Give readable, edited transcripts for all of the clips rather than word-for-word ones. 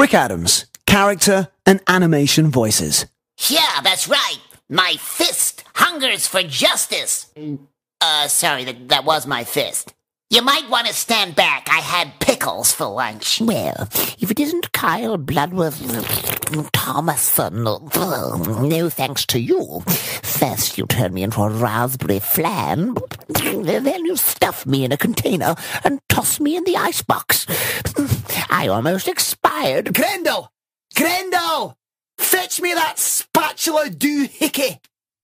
Rick Adams, character and animation voices. Yeah, that's right. My fist hungers for justice. Sorry, that was my fist. You might want to stand back. I had pickles for lunch. Well, if it isn't Kyle Bloodworth Thomason, no thanks to you. First you turn me into a raspberry flan, then you stuff me in a container and toss me in the icebox. I almost expired. Grendel! Grendel! Fetch me that spatula doohickey.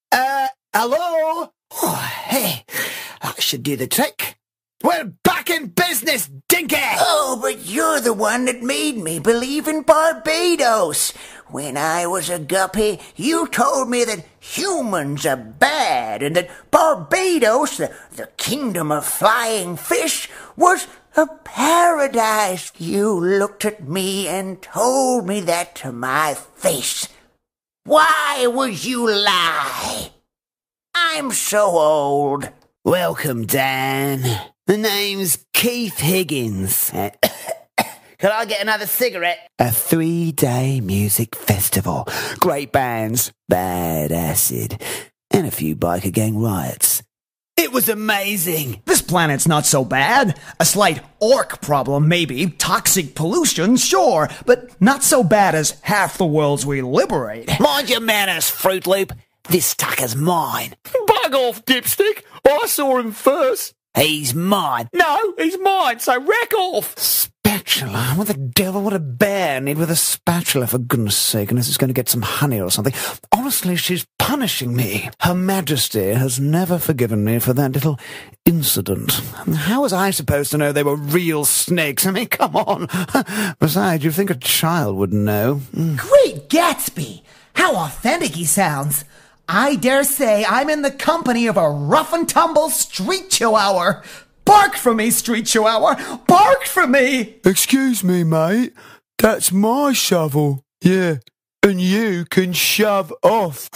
Hello? Oh, hey, that should do the trick. We're back in business, Dinky! Oh, but you're the one that made me believe in Barbados. When I was a guppy, you told me that humans are bad and that Barbados, the kingdom of flying fish, was a paradise. You looked at me and told me that to my face. Why would you lie? I'm so old. Welcome, Dan. The name's Keith Higgins. Can I get another cigarette? A 3-day music festival. Great bands, bad acid, and a few biker gang riots. It was amazing. This planet's not so bad. A slight orc problem, maybe. Toxic pollution, sure. But not so bad as half the worlds we liberate. Mind your manners, Fruit Loop. This Tucker's mine. Bug off, Dipstick. I saw him first. He's mine. No, he's mine, so wreck off. Spatula? What the devil would a bear need with a spatula, for goodness sake, unless it's going to get some honey or something? Honestly, she's punishing me. Her Majesty has never forgiven me for that little incident. How was I supposed to know they were real snakes? I mean, come on. Besides, you'd think a child would know. Great Gatsby! How authentic he sounds. I dare say I'm in the company of a rough-and-tumble street chihuahua. Bark for me, street chihuahua! Bark for me! Excuse me, mate. That's my shovel. Yeah, and you can shove off.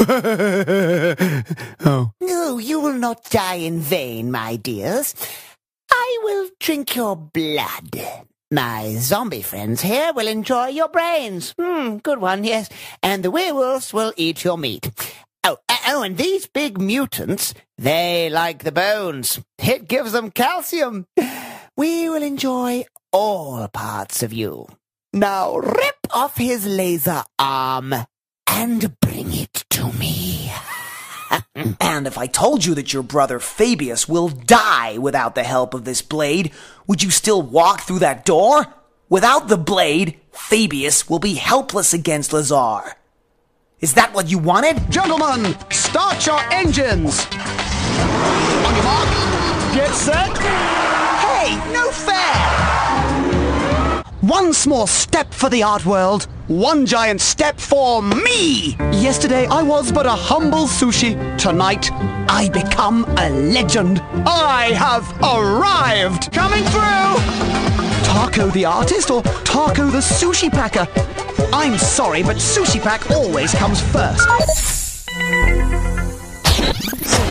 Oh. No, you will not die in vain, my dears. I will drink your blood. My zombie friends here will enjoy your brains. Good one, yes. And the werewolves will eat your meat. Oh, and these big mutants, they like the bones. It gives them calcium. We will enjoy all parts of you. Now rip off his laser arm and bring it to me. And if I told you that your brother Fabius will die without the help of this blade, would you still walk through that door? Without the blade, Fabius will be helpless against Lazar. Is that what you wanted? Gentlemen, start your engines! On your mark, get set! Hey, no fair! One small step for the art world, one giant step for me! Yesterday I was but a humble sushi. Tonight, I become a legend. I have arrived! Coming through! Taco the artist or Taco the sushi packer? I'm sorry, but Sushi Pack always comes first.